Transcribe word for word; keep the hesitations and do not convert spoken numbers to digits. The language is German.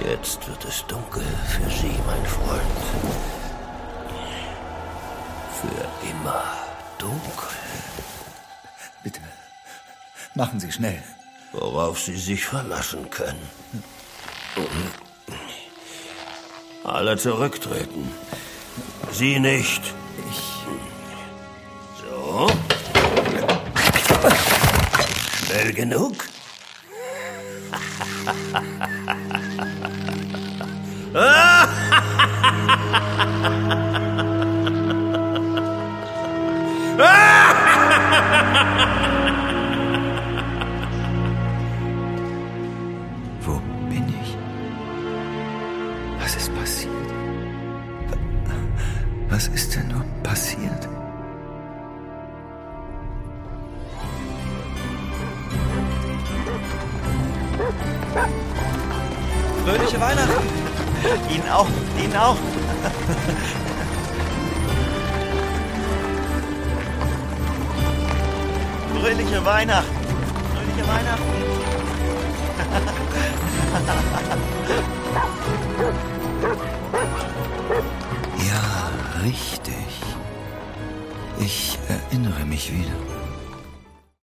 Jetzt wird es dunkel für Sie, mein Freund. Für immer dunkel. Bitte, machen Sie schnell. Worauf Sie sich verlassen können. Alle zurücktreten. Sie nicht. Ich... So. Schnell genug? Wo bin ich? Was ist passiert? Was ist denn nur passiert? Fröhliche Weihnachten! Ihnen auch, Ihnen auch! Fröhliche Weihnachten! Fröhliche Weihnachten! Ja, richtig. Ich erinnere mich wieder.